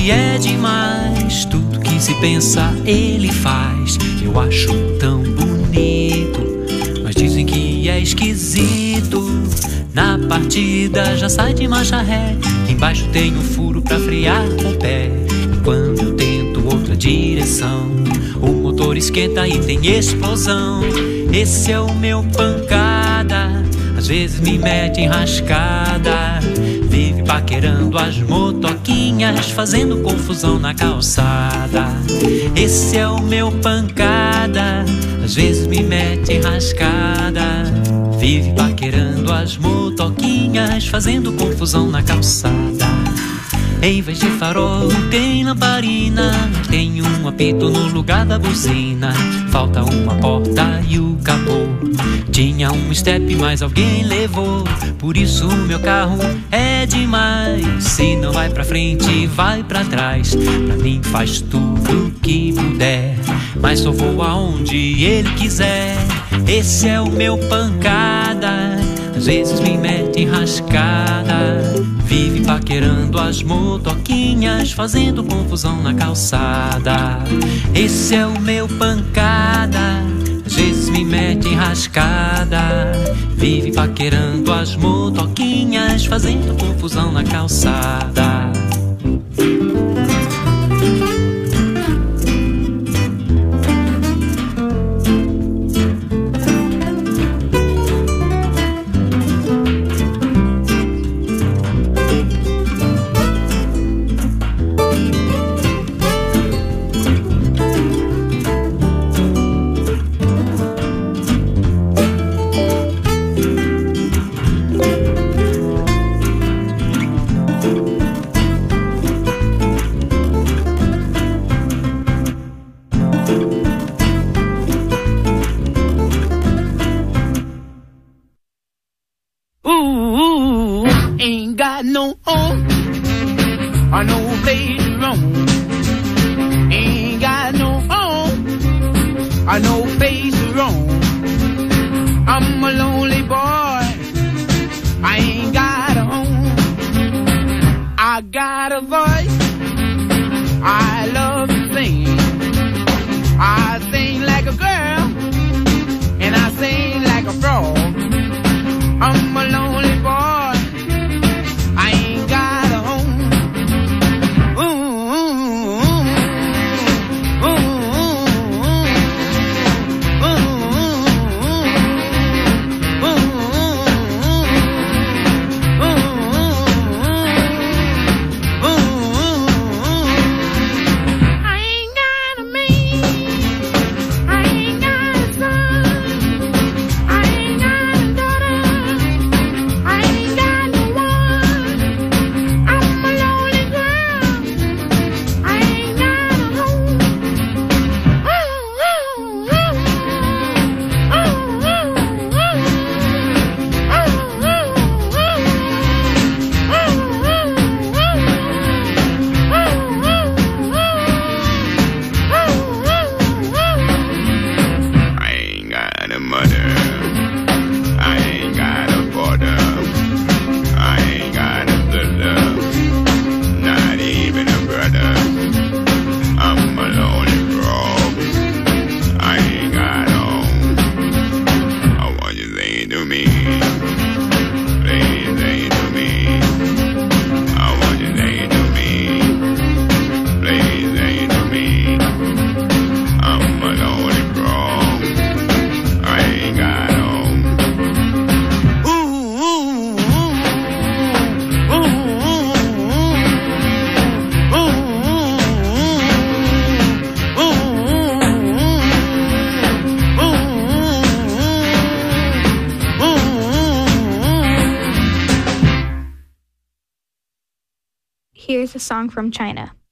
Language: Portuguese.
que é demais. Tudo que se pensa ele faz. Eu acho tão bonito, mas dizem que é esquisito. Na partida já sai de marcha ré. Embaixo tem um furo pra frear com o pé. E quando eu tento outra direção, o motor esquenta e tem explosão. Esse é o meu pancada, às vezes me mete em rascada. Vive paquerando as motoquinhas, fazendo confusão na calçada. Esse é o meu pancada, às vezes me mete em rascada. Vive paquerando as motoquinhas, fazendo confusão na calçada. Em vez de farol tem lamparina, tem um apito no lugar da buzina. Falta uma porta e o capô. Tinha um step, mas alguém levou. Por isso o meu carro é demais. Se não vai pra frente, vai pra trás. Pra mim faz tudo que puder, mas só vou aonde ele quiser. Esse é o meu pancada, às vezes me mete em rascada. Vive paquerando as motoquinhas, fazendo confusão na calçada. Esse é o meu pancada, às vezes me mete em rascada. Vive paquerando as motoquinhas, fazendo confusão na calçada. Ain't got no home or no place to roam. Ain't got no home or no place to roam. I'm a lonely boy, I ain't got a home. I got a voice, I love to sing. I sing like a girl and I sing like a frog. I'm a lonely boy, I ain't got a home. I ain't got a man, I ain't got a son, I ain't got a daughter, I ain't got no one. I'm a lonely girl, I ain't got a home. I ain't got a mother, I ain't got a father, I ain't got a sister, not even a brother. I'm a lonely frog, I ain't got home. I want you to say to me, please say to me. I want you to say to me, please say to me. I'm a lonely frog, I ain't got home. Here's a song from China.